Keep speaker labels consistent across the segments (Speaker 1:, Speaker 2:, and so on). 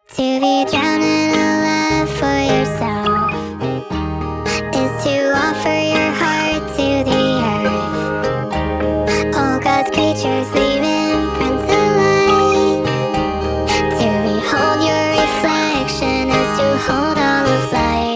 Speaker 1: To be drowned in a love for yourself is to offer your heart to the earth. All God's creatures leaving prints alike. To behold your reflection is to hold all of life.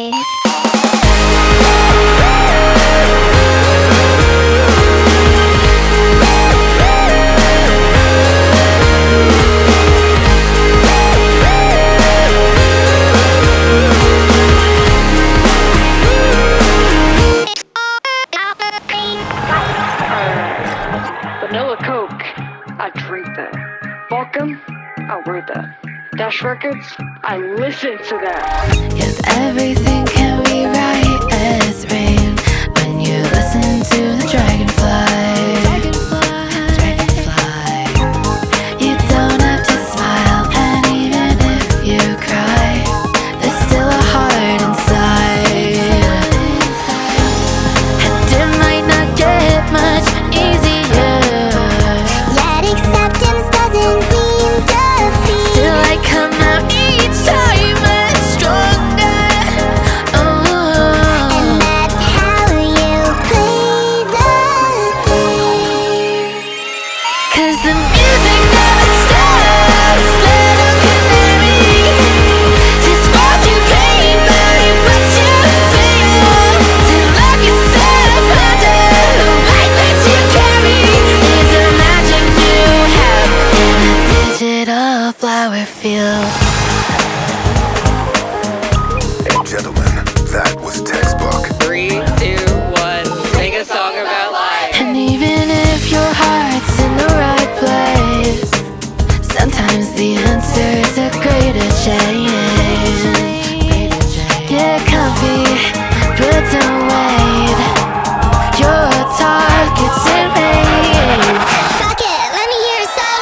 Speaker 2: Vanilla Coke, I drink that. Volcom, I wrote that. Dash Records, I listen to that.
Speaker 3: 'Cause everything can be right as rain when you listen to the dragonfly. Dragonfly. You don't have to smile, and even if you cry, there's still a heart inside. And it might not get much easier.
Speaker 1: Yet acceptance doesn't mean defeat.
Speaker 3: Still I come out each time much stronger. Oh.
Speaker 1: And that's how you play the game.
Speaker 3: 'Cause the music never stops. Little canary, describe your pain, bury what you feel. To love yourself under the light that you carry is a magic you have in a digital flower field.
Speaker 4: Gentlemen, that was textbook.
Speaker 2: 3, 2, 1, sing a song about life.
Speaker 3: And even if your heart's in the right place, sometimes the answer is a greater change. Get comfy, but don't wait. Your target's in range.
Speaker 1: Fuck it, let me hear some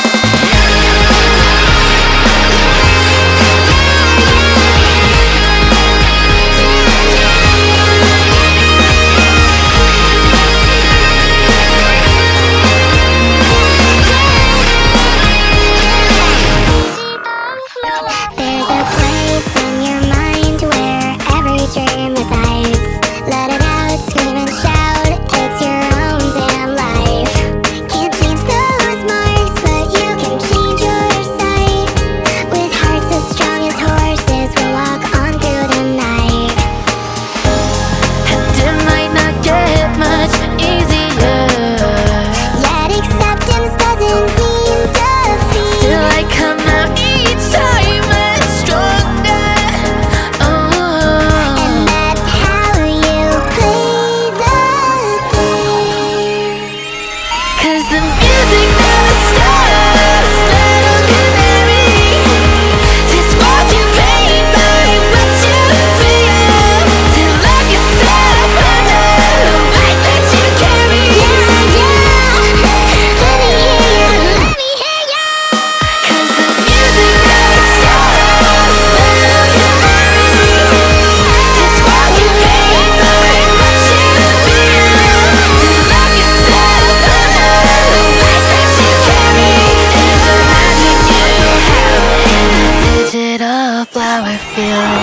Speaker 1: There's a place in your mind where every dream resides. Let it out, scream and shout. It's your own damn life. Can't change those marks, but you can change your sight. With hearts as strong as horses, we'll walk on through the night.
Speaker 3: And it might not get much easier.
Speaker 1: Yet acceptance doesn't mean defeat.
Speaker 3: Still I come out each time much stronger. Oh.
Speaker 1: And that's how you play the game.
Speaker 3: 'Cause the music never stops. Little canary, describe your pain, bury what you feel. To love yourself under the light that you carry.
Speaker 1: Let me hear ya.
Speaker 3: 'Cause the music never stops. Little canary, describe your pain, bury what you feel. To love yourself under the light that you carry is a magic you have in a digital flower field.